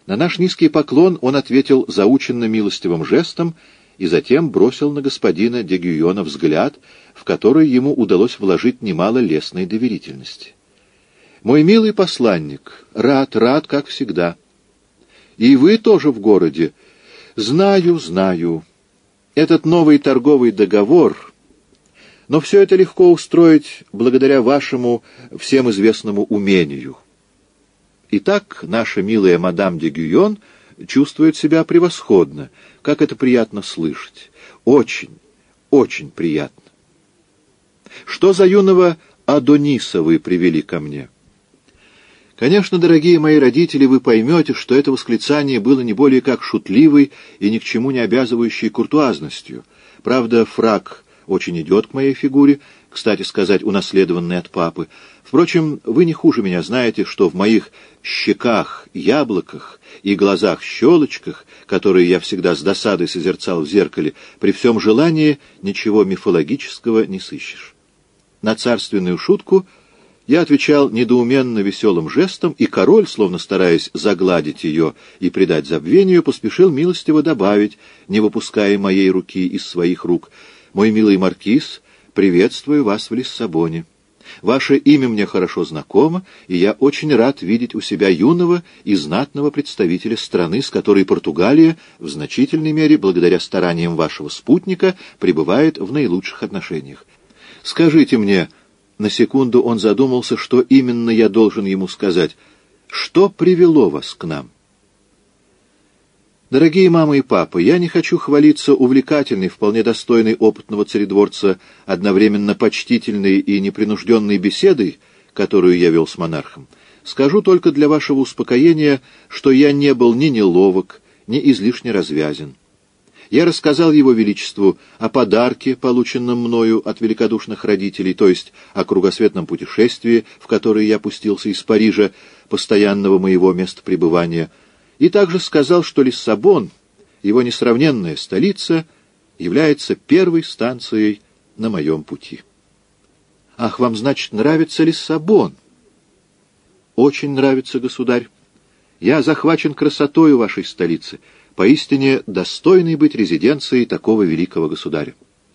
На наш низкий поклон он ответил заученно милостивым жестом и затем бросил на господина де Гюйона взгляд, в который ему удалось вложить немало лестной доверительности. «Мой милый посланник, рад, как всегда. И вы тоже в городе. Знаю. Этот новый торговый договор... Но все это легко устроить благодаря вашему всем известному умению. Итак, наша милая мадам де Гюйон чувствует себя превосходно. Как это приятно слышать. Очень, очень приятно. Что за юного Адониса вы привели ко мне?» Конечно, дорогие мои родители, вы поймете, что это восклицание было не более как шутливой и ни к чему не обязывающей куртуазностью. Правда, фрак очень идет к моей фигуре, кстати сказать, унаследованный от папы. Впрочем, вы не хуже меня знаете, что в моих щеках, яблоках и глазах-щелочках, которые я всегда с досадой созерцал в зеркале, при всем желании ничего мифологического не сыщешь. На царственную шутку я отвечал недоуменно веселым жестом, и король, словно стараясь загладить ее и придать забвению, поспешил милостиво добавить, не выпуская моей руки из своих рук: «Мой милый маркиз, приветствую вас в Лиссабоне. Ваше имя мне хорошо знакомо, и я очень рад видеть у себя юного и знатного представителя страны, с которой Португалия, в значительной мере, благодаря стараниям вашего спутника, пребывает в наилучших отношениях. Скажите мне...» На секунду он задумался, что именно я должен ему сказать. «Что привело вас к нам?» Дорогие мама и папа, я не хочу хвалиться увлекательной, вполне достойной опытного царедворца, одновременно почтительной и непринужденной беседой, которую я вел с монархом. Скажу только для вашего успокоения, что я не был ни неловок, ни излишне развязен. Я рассказал его величеству о подарке, полученном мною от великодушных родителей, то есть о кругосветном путешествии, в которое я пустился из Парижа, постоянного моего места пребывания, и также сказал, что Лиссабон, его несравненная столица, является первой станцией на моем пути. «Ах, вам, значит, нравится Лиссабон?» «Очень нравится, государь. Я захвачен красотою вашей столицы, поистине достойной быть резиденцией такого великого государя.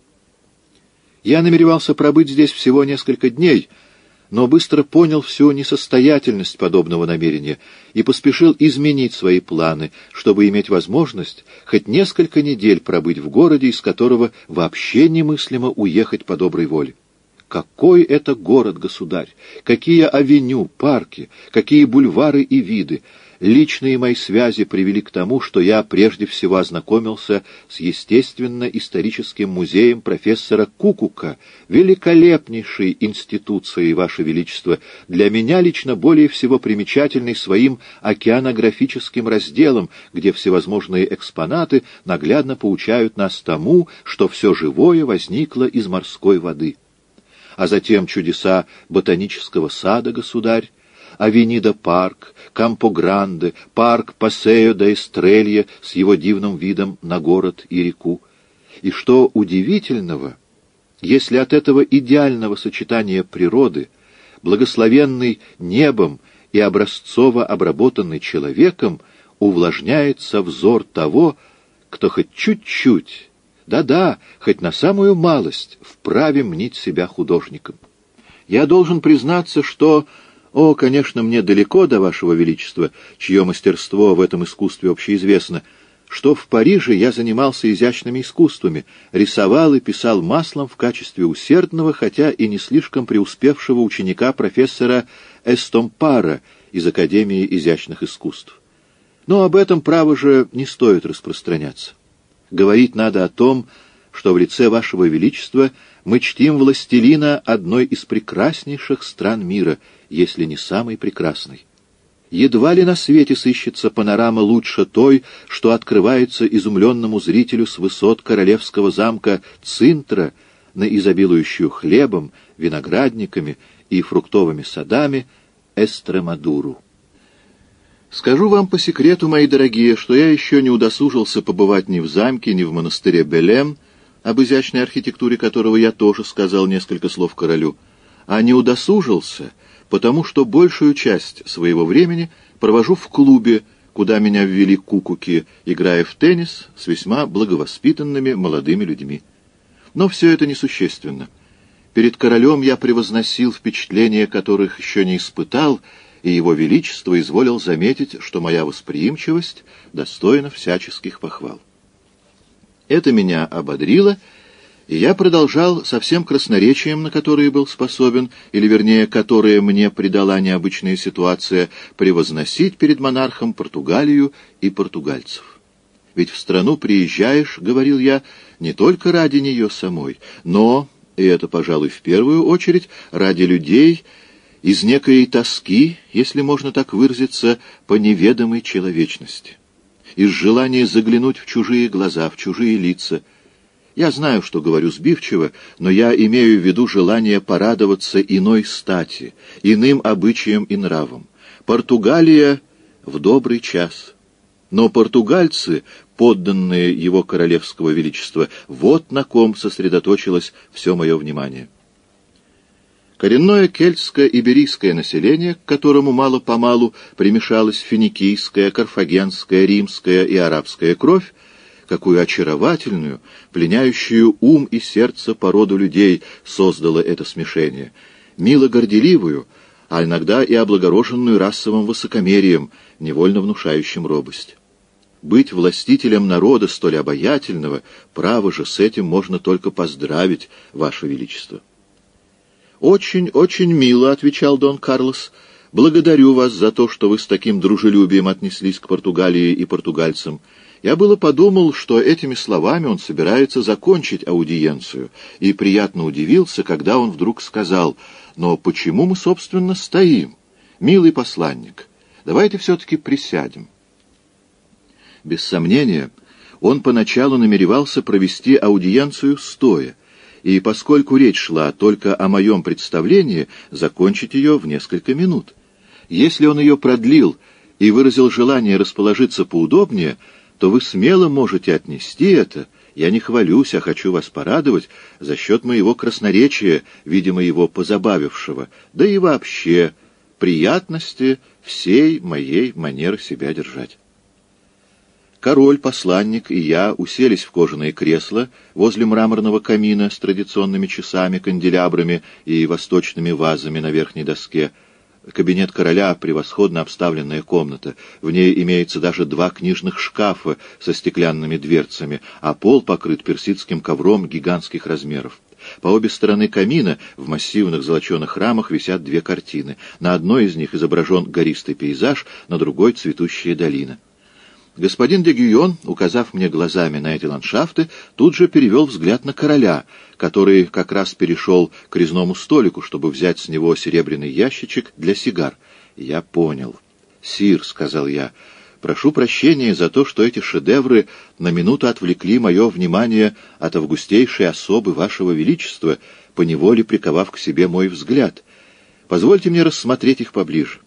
Я намеревался пробыть здесь всего несколько дней, но быстро понял всю несостоятельность подобного намерения и поспешил изменить свои планы, чтобы иметь возможность хоть несколько недель пробыть в городе, из которого вообще немыслимо уехать по доброй воле. Какой это город, государь! Какие авеню, парки, какие бульвары и виды! Личные мои связи привели к тому, что я прежде всего ознакомился с естественно-историческим музеем профессора Кукука, великолепнейшей институцией, Ваше Величество, для меня лично более всего примечательной своим океанографическим разделом, где всевозможные экспонаты наглядно поучают нас тому, что все живое возникло из морской воды. А затем чудеса ботанического сада, государь, Авенида Парк, Кампо-Гранде, парк Пасео де Эстрелья с его дивным видом на город и реку. И что удивительного, если от этого идеального сочетания природы, благословенной небом и образцово обработанной человеком, увлажняется взор того, кто хоть чуть-чуть, да-да, хоть на самую малость, вправе мнить себя художником. Я должен признаться, что... конечно, мне далеко до Вашего Величества, чье мастерство в этом искусстве общеизвестно, что в Париже я занимался изящными искусствами, рисовал и писал маслом в качестве усердного, хотя и не слишком преуспевшего ученика профессора Эстомпара из Академии изящных искусств. Но об этом, право же, не стоит распространяться. Говорить надо о том, что в лице Вашего Величества мы чтим властелина одной из прекраснейших стран мира, если не самой прекрасной. Едва ли на свете сыщется панорама лучше той, что открывается изумленному зрителю с высот королевского замка Цинтра на изобилующую хлебом, виноградниками и фруктовыми садами Эстремадуру. Скажу вам по секрету, мои дорогие, что я еще не удосужился побывать ни в замке, ни в монастыре Белем, об изящной архитектуре которого я тоже сказал несколько слов королю, а не удосужился, потому что большую часть своего времени провожу в клубе, куда меня ввели кукуки, играя в теннис с весьма благовоспитанными молодыми людьми. Но все это несущественно. Перед королем я превозносил впечатления, которых еще не испытал, и его величество изволил заметить, что моя восприимчивость достойна всяческих похвал. Это меня ободрило, и я продолжал со всем красноречием, на которое был способен, или, вернее, которое мне придала необычная ситуация, превозносить перед монархом Португалию и португальцев. Ведь в страну приезжаешь, — говорил я, — не только ради нее самой, но, и это, пожалуй, в первую очередь, ради людей, из некой тоски, если можно так выразиться, по неведомой человечности, из желания заглянуть в чужие глаза, в чужие лица. Я знаю, что говорю сбивчиво, но я имею в виду желание порадоваться иной стати, иным обычаям и нравам. Португалия в добрый час. Но португальцы, подданные его королевского величества, вот на ком сосредоточилось все мое внимание. Коренное кельтско-иберийское население, к которому мало-помалу примешалась финикийская, карфагенская, римская и арабская кровь, какую очаровательную, пленяющую ум и сердце породу людей создало это смешение, мило горделивую, а иногда и облагороженную расовым высокомерием, невольно внушающим робость. Быть властителем народа столь обаятельного, право же, с этим можно только поздравить, Ваше Величество. «Очень, очень мило», — отвечал Дон Карлос. «Благодарю вас за то, что вы с таким дружелюбием отнеслись к Португалии и португальцам. Я было подумал, что этими словами он собирается закончить аудиенцию, и приятно удивился, когда он вдруг сказал: «Но почему мы, собственно, стоим? Милый посланник, давайте все-таки присядем». Без сомнения, он поначалу намеревался провести аудиенцию стоя, и, поскольку речь шла только о моем представлении, закончить ее в несколько минут. Если он ее продлил и выразил желание расположиться поудобнее, то вы смело можете отнести это, я не хвалюсь, а хочу вас порадовать, за счет моего красноречия, видимо, его позабавившего, да и вообще приятности всей моей манеры себя держать. Король, посланник и я уселись в кожаные кресла возле мраморного камина с традиционными часами, канделябрами и восточными вазами на верхней доске. Кабинет короля — превосходно обставленная комната. В ней имеется даже 2 книжных шкафа со стеклянными дверцами, а пол покрыт персидским ковром гигантских размеров. По обе стороны камина в массивных золоченых рамах висят 2 картины. На одной из них изображен гористый пейзаж, на другой — цветущая долина. Господин де Гюйон, указав мне глазами на эти ландшафты, тут же перевел взгляд на короля, который как раз перешел к резному столику, чтобы взять с него серебряный ящичек для сигар. Я понял. «Сир», — сказал я, — «прошу прощения за то, что эти шедевры на минуту отвлекли мое внимание от августейшей особы вашего величества, поневоле приковав к себе мой взгляд. Позвольте мне рассмотреть их поближе».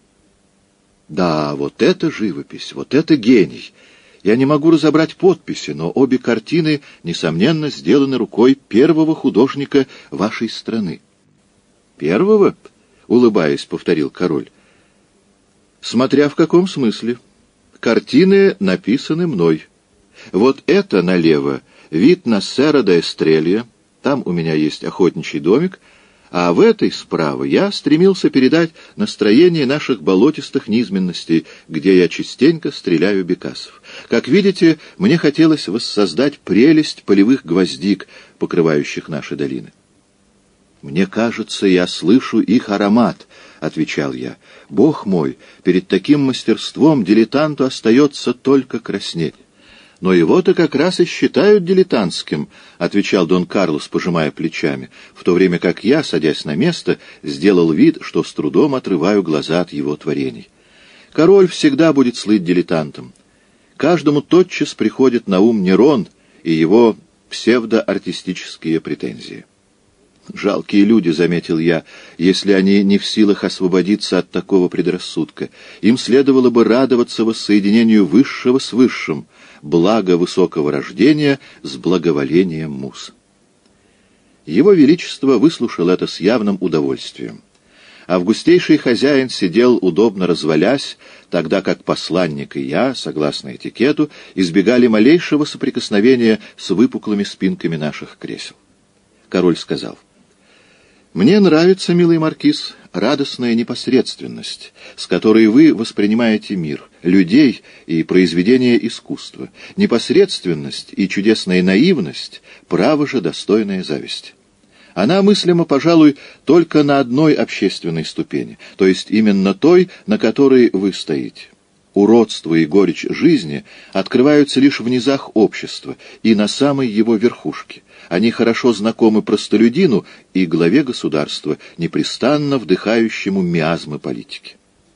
Да, вот это живопись, вот это гений. Я не могу разобрать подписи, но обе картины, несомненно, сделаны рукой первого художника вашей страны. «Первого?» — улыбаясь, повторил король. «Смотря в каком смысле. Картины написаны мной. Вот это налево вид на Серра де Эстрелья, там у меня есть охотничий домик, а в этой справа я стремился передать настроение наших болотистых низменностей, где я частенько стреляю бекасов. Как видите, мне хотелось воссоздать прелесть полевых гвоздик, покрывающих наши долины. «Мне кажется, я слышу их аромат», — отвечал я. «Бог мой, перед таким мастерством дилетанту остается только краснеть». «Но его-то как раз и считают дилетантским», — отвечал Дон Карлос, пожимая плечами, в то время как я, садясь на место, сделал вид, что с трудом отрываю глаза от его творений. «Король всегда будет слыть дилетантом. Каждому тотчас приходит на ум Нерон и его псевдоартистические претензии». «Жалкие люди», — заметил я, — «если они не в силах освободиться от такого предрассудка. Им следовало бы радоваться воссоединению высшего с высшим, благо высокого рождения с благоволением муз». Его Величество выслушал это с явным удовольствием. Августейший хозяин сидел, удобно развалясь, тогда как посланник и я, согласно этикету, избегали малейшего соприкосновения с выпуклыми спинками наших кресел. Король сказал: «Мне нравится, милый маркиз, радостная непосредственность, с которой вы воспринимаете мир, людей и произведения искусства. Непосредственность и чудесная наивность — право же достойная зависти. Она мыслима, пожалуй, только на одной общественной ступени, то есть именно той, на которой вы стоите. Уродство и горечь жизни открываются лишь в низах общества и на самой его верхушке. Они хорошо знакомы простолюдину и главе государства, непрестанно вдыхающему миазмы политики».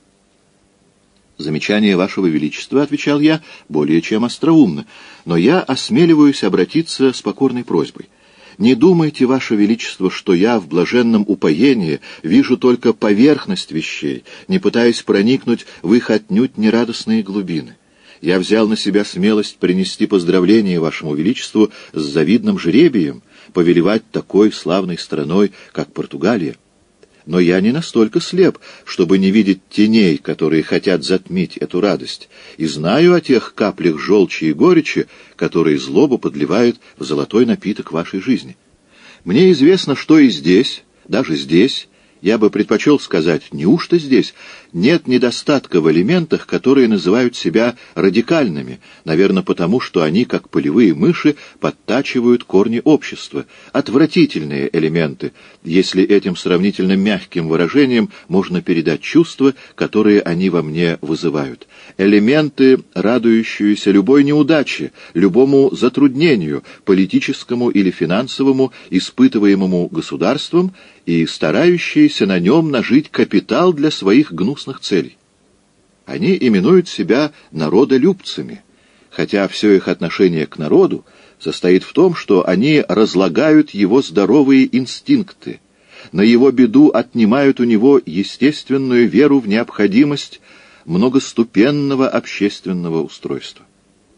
«Замечание Вашего Величества, — отвечал я, — более чем остроумно, но я осмеливаюсь обратиться с покорной просьбой. Не думайте, Ваше Величество, что я в блаженном упоении вижу только поверхность вещей, не пытаясь проникнуть в их отнюдь нерадостные глубины. Я взял на себя смелость принести поздравления Вашему Величеству с завидным жребием, повелевать такой славной страной, как Португалия. Но я не настолько слеп, чтобы не видеть теней, которые хотят затмить эту радость, и знаю о тех каплях желчи и горечи, которые злобу подливают в золотой напиток вашей жизни. Мне известно, что и здесь, даже здесь, я бы предпочел сказать, неужто здесь нет недостатка в элементах, которые называют себя радикальными, наверное, потому что они, как полевые мыши, подтачивают корни общества, отвратительные элементы, если этим сравнительно мягким выражением можно передать чувства, которые они во мне вызывают. Элементы, радующиеся любой неудаче, любому затруднению, политическому или финансовому, испытываемому государством, и старающиеся на нем нажить капитал для своих гнусных целей. Они именуют себя народолюбцами, хотя все их отношение к народу состоит в том, что они разлагают его здоровые инстинкты, на его беду отнимают у него естественную веру в необходимость многоступенного общественного устройства.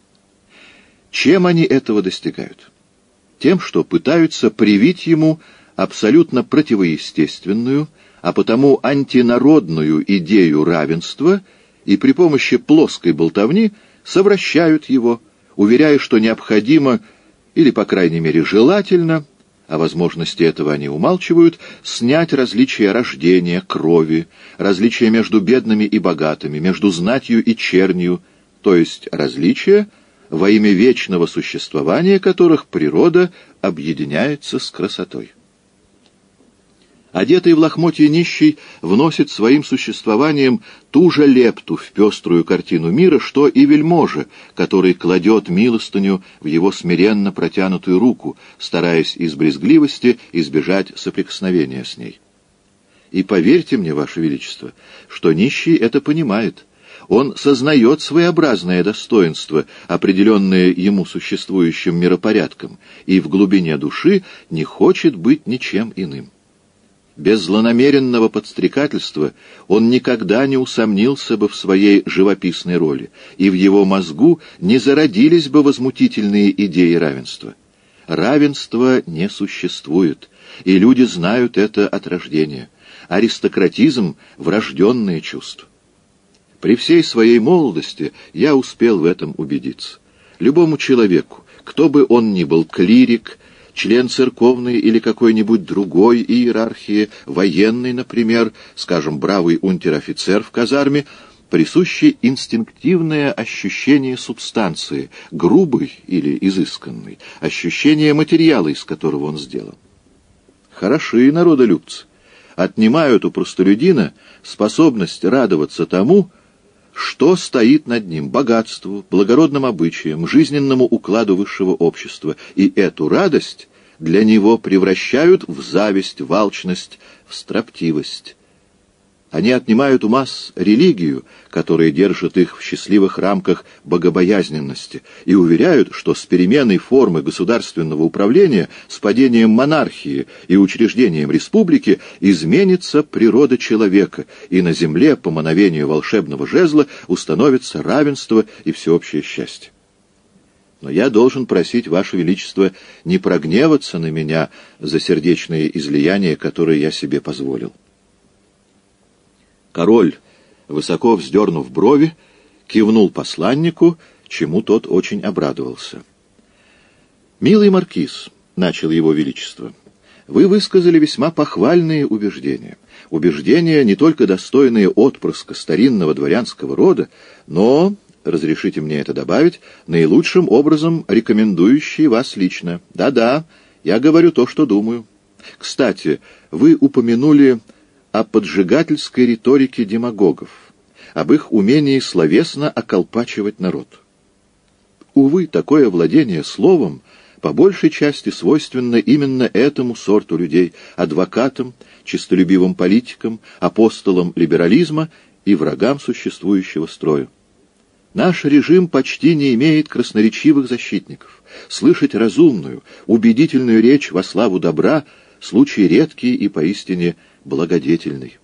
Чем они этого достигают? Тем, что пытаются привить ему абсолютно противоестественную, а потому антинародную идею равенства и при помощи плоской болтовни совращают его, уверяя, что необходимо, или, по крайней мере, желательно, о возможности этого они умалчивают, снять различия рождения, крови, различия между бедными и богатыми, между знатью и чернью, то есть различия, во имя вечного существования которых природа объединяется с красотой. Одетый в лохмотья нищий вносит своим существованием ту же лепту в пеструю картину мира, что и вельможа, который кладет милостыню в его смиренно протянутую руку, стараясь из брезгливости избежать соприкосновения с ней. И поверьте мне, Ваше Величество, что нищий это понимает. Он сознает своеобразное достоинство, определенное ему существующим миропорядком, и в глубине души не хочет быть ничем иным. Без злонамеренного подстрекательства он никогда не усомнился бы в своей живописной роли, и в его мозгу не зародились бы возмутительные идеи равенства. Равенства не существует, и люди знают это от рождения. Аристократизм — врожденное чувство. При всей своей молодости я успел в этом убедиться. Любому человеку, кто бы он ни был, клирик, член церковной или какой-нибудь другой иерархии, военный, например, скажем, бравый унтер-офицер в казарме, присуще инстинктивное ощущение субстанции, грубой или изысканной, ощущение материала, из которого он сделан. Хороши народолюбцы. Отнимают у простолюдина способность радоваться тому, что стоит над ним, богатству, благородным обычаям, жизненному укладу высшего общества, и эту радость для него превращают в зависть, в алчность, в строптивость. Они отнимают у масс религию, которая держит их в счастливых рамках богобоязненности, и уверяют, что с переменой формы государственного управления, с падением монархии и учреждением республики изменится природа человека, и на земле по мановению волшебного жезла установится равенство и всеобщее счастье. Но я должен просить Ваше Величество не прогневаться на меня за сердечные излияния, которые я себе позволил. Король, высоко вздернув брови, кивнул посланнику, чему тот очень обрадовался. «Милый маркиз», — начал его величество, — «вы высказали весьма похвальные убеждения. Убеждения, не только достойные отпрыска старинного дворянского рода, но, разрешите мне это добавить, наилучшим образом рекомендующие вас лично. Да-да, я говорю то, что думаю. Кстати, вы упомянули о поджигательской риторике демагогов, об их умении словесно околпачивать народ. Увы, такое владение словом по большей части свойственно именно этому сорту людей, адвокатам, честолюбивым политикам, апостолам либерализма и врагам существующего строя. Наш режим почти не имеет красноречивых защитников. Слышать разумную, убедительную речь во славу добра — случай редкий и поистине благодетельный.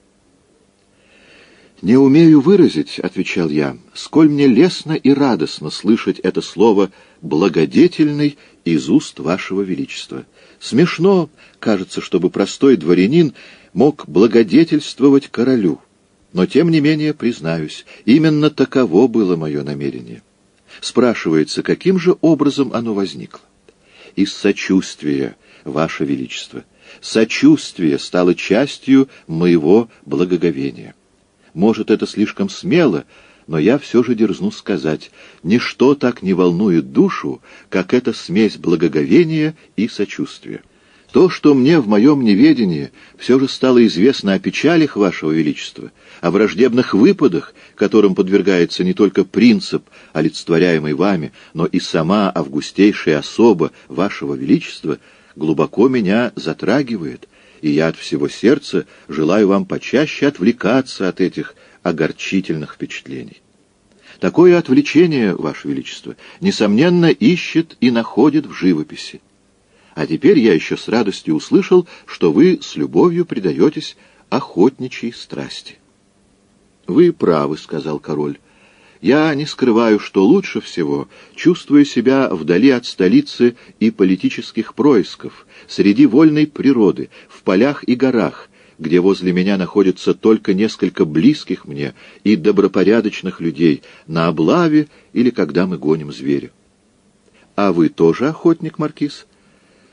«Не умею выразить, — отвечал я, — сколь мне лестно и радостно слышать это слово «благодетельный» из уст вашего величества. Смешно, кажется, чтобы простой дворянин мог благодетельствовать королю, но тем не менее, признаюсь, именно таково было мое намерение. Спрашивается, каким же образом оно возникло? Из сочувствия, ваше величество. Сочувствие стало частью моего благоговения. Может, это слишком смело, но я все же дерзну сказать, ничто так не волнует душу, как эта смесь благоговения и сочувствия. То, что мне в моем неведении все же стало известно о печалях вашего величества, о враждебных выпадах, которым подвергается не только принцип, олицетворяемый вами, но и сама августейшая особа вашего величества, глубоко меня затрагивает, и я от всего сердца желаю вам почаще отвлекаться от этих огорчительных впечатлений. Такое отвлечение, ваше величество, несомненно, ищет и находит в живописи. А теперь я еще с радостью услышал, что вы с любовью предаетесь охотничьей страсти. — Вы правы, — сказал король. — Я не скрываю, что лучше всего чувствую себя вдали от столицы и политических происков, среди вольной природы, в полях и горах, где возле меня находится только несколько близких мне и добропорядочных людей, на облаве или когда мы гоним зверя. — А вы тоже охотник, маркиз? —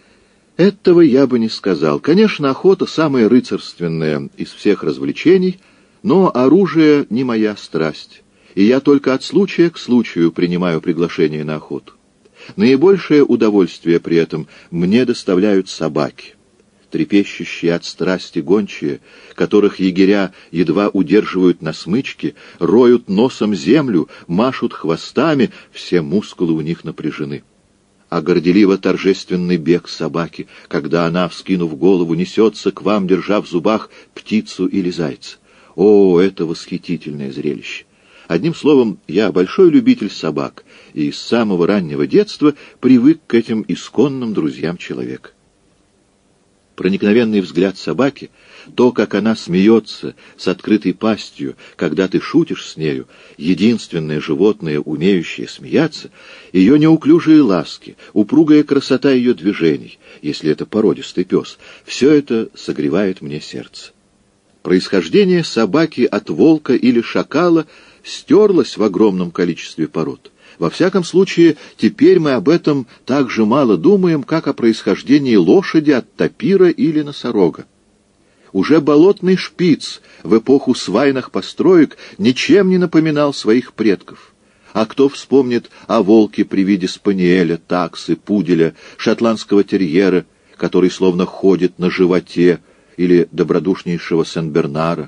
Этого я бы не сказал. Конечно, охота — самая рыцарственная из всех развлечений, но оружие не моя страсть, и я только от случая к случаю принимаю приглашение на охоту. Наибольшее удовольствие при этом мне доставляют собаки, трепещущие от страсти гончие, которых егеря едва удерживают на смычке, роют носом землю, машут хвостами, все мускулы у них напряжены. А горделиво-торжественный бег собаки, когда она, вскинув голову, несется к вам, держа в зубах птицу или зайца. О, это восхитительное зрелище! Одним словом, я большой любитель собак, и с самого раннего детства привык к этим исконным друзьям человека. Проникновенный взгляд собаки, то, как она смеется с открытой пастью, когда ты шутишь с нею, единственное животное, умеющее смеяться, ее неуклюжие ласки, упругая красота ее движений, если это породистый пес, все это согревает мне сердце. Происхождение собаки от волка или шакала стерлось в огромном количестве пород. Во всяком случае, теперь мы об этом так же мало думаем, как о происхождении лошади от тапира или носорога. Уже болотный шпиц в эпоху свайных построек ничем не напоминал своих предков. А кто вспомнит о волке при виде спаниеля, таксы, пуделя, шотландского терьера, который словно ходит на животе, или добродушнейшего Сен-Бернара?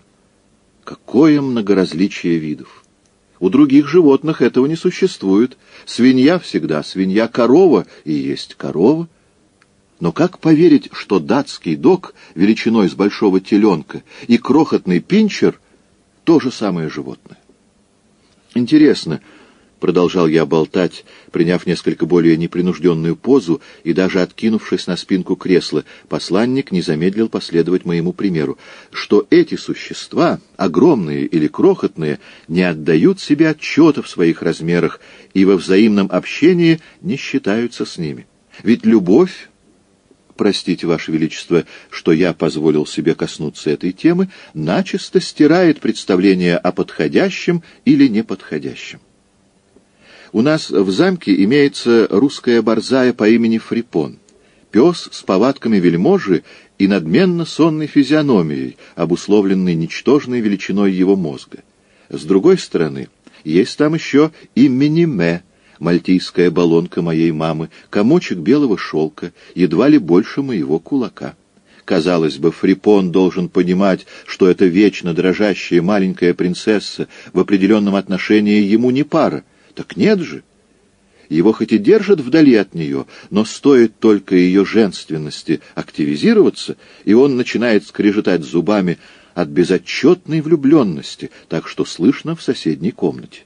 Какое многоразличие видов! У других животных этого не существует. Свинья всегда свинья, корова и есть корова. Но как поверить, что датский дог величиной с большого теленка и крохотный пинчер — то же самое животное? Интересно, продолжал я болтать, приняв несколько более непринужденную позу и даже откинувшись на спинку кресла, посланник не замедлил последовать моему примеру, что эти существа, огромные или крохотные, не отдают себе отчета в своих размерах и во взаимном общении не считаются с ними. Ведь любовь простите, Ваше Величество, что я позволил себе коснуться этой темы, начисто стирает представление о подходящем или неподходящем. У нас в замке имеется русская борзая по имени Фрипон, пес с повадками вельможи и надменно сонной физиономией, обусловленной ничтожной величиной его мозга. С другой стороны, есть там еще и Миниме, мальтийская баллонка моей мамы, комочек белого шелка, едва ли больше моего кулака. Казалось бы, Фрипон должен понимать, что эта вечно дрожащая маленькая принцесса в определенном отношении ему не пара. Так нет же. Его хоть и держат вдали от нее, но стоит только ее женственности активизироваться, и он начинает скрежетать зубами от безотчетной влюбленности, так что слышно в соседней комнате.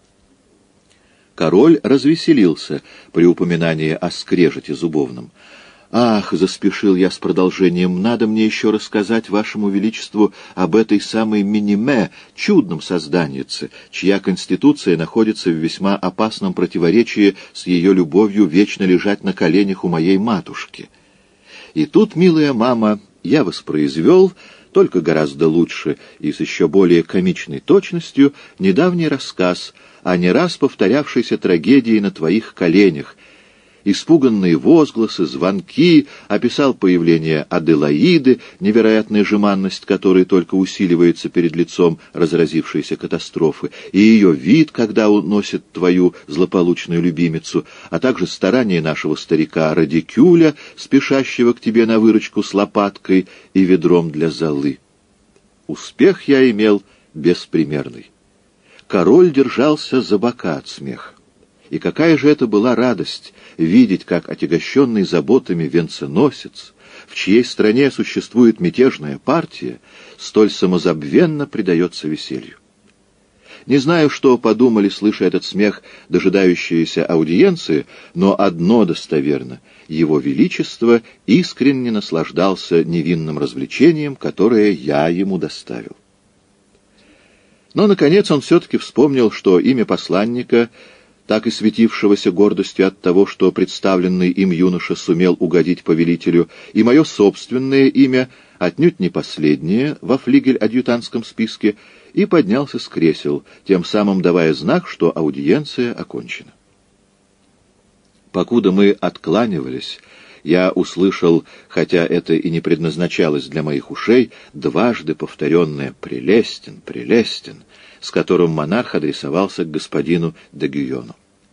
Король развеселился при упоминании о скрежете зубовном. «Ах!» — заспешил я с продолжением. «Надо мне еще рассказать Вашему Величеству об этой самой Миниме, чудном созданице, чья конституция находится в весьма опасном противоречии с ее любовью вечно лежать на коленях у моей матушки. И тут, милая мама, я воспроизвел, только гораздо лучше и с еще более комичной точностью, недавний рассказ о не раз повторявшейся трагедии на твоих коленях, испуганные возгласы, звонки, описал появление Аделаиды, невероятная жеманность которой только усиливается перед лицом разразившейся катастрофы, и ее вид, когда уносит твою злополучную любимицу, а также старания нашего старика Радикюля, спешащего к тебе на выручку с лопаткой и ведром для золы. Успех я имел беспримерный. Король держался за бока от смеха. И какая же это была радость видеть, как отягощенный заботами венценосец, в чьей стране существует мятежная партия, столь самозабвенно предается веселью. Не знаю, что подумали, слыша этот смех, дожидающиеся аудиенции, но одно достоверно — Его Величество искренне наслаждался невинным развлечением, которое я ему доставил. Но, наконец, он все-таки вспомнил, что имя посланника — так и светившегося гордостью от того, что представленный им юноша сумел угодить повелителю, и мое собственное имя, отнюдь не последнее во флигель-адъютантском списке, и поднялся с кресел, тем самым давая знак, что аудиенция окончена. Покуда мы откланивались, я услышал, хотя это и не предназначалось для моих ушей, дважды повторенное «прелестен, прелестен», с которым монарх адресовался к господину де Гюйону.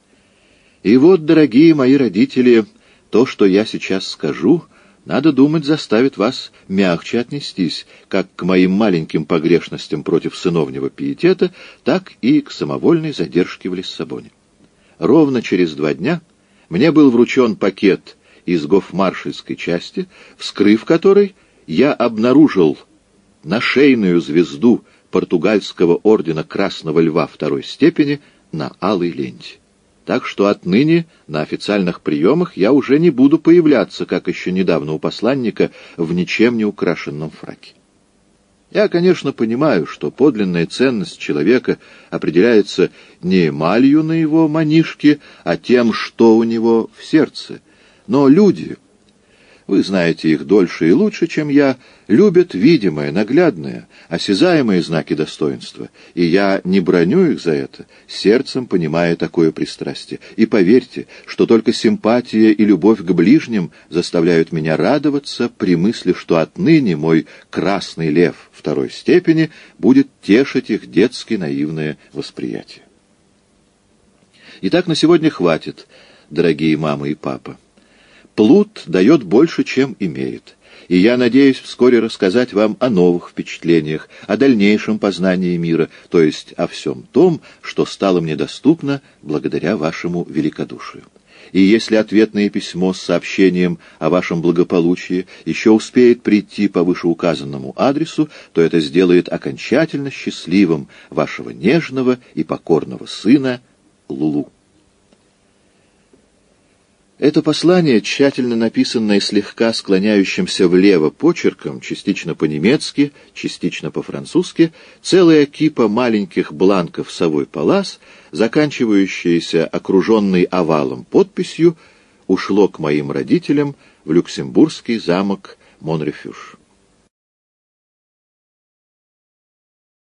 И вот, дорогие мои родители, то, что я сейчас скажу, надо думать, заставит вас мягче отнестись как к моим маленьким погрешностям против сыновнего пиетета, так и к самовольной задержке в Лиссабоне. Ровно через 2 дня мне был вручен пакет из гофмаршальской части, вскрыв который, я обнаружил нашейную звезду португальского ордена Красного Льва 2-й степени на алой ленте. Так что отныне на официальных приемах я уже не буду появляться, как еще недавно у посланника, в ничем не украшенном фраке. Я, конечно, понимаю, что подлинная ценность человека определяется не эмалью на его манишке, а тем, что у него в сердце. Но люди, вы знаете их дольше и лучше, чем я, любят видимое, наглядное, осязаемые знаки достоинства, и я не браню их за это, сердцем понимая такое пристрастие. И поверьте, что только симпатия и любовь к ближним заставляют меня радоваться при мысли, что отныне мой красный лев 2-й степени будет тешить их детски наивное восприятие. Итак, на сегодня хватит, дорогие мама и папа. Плут дает больше, чем имеет, и я надеюсь вскоре рассказать вам о новых впечатлениях, о дальнейшем познании мира, то есть о всем том, что стало мне доступно благодаря вашему великодушию. И если ответное письмо с сообщением о вашем благополучии еще успеет прийти по вышеуказанному адресу, то это сделает окончательно счастливым вашего нежного и покорного сына Лулу. Это послание, тщательно написанное слегка склоняющимся влево почерком, частично по-немецки, частично по-французски, целая кипа маленьких бланков совой палас, заканчивающаяся окруженной овалом подписью, ушло к моим родителям в люксембургский замок Монрефюж.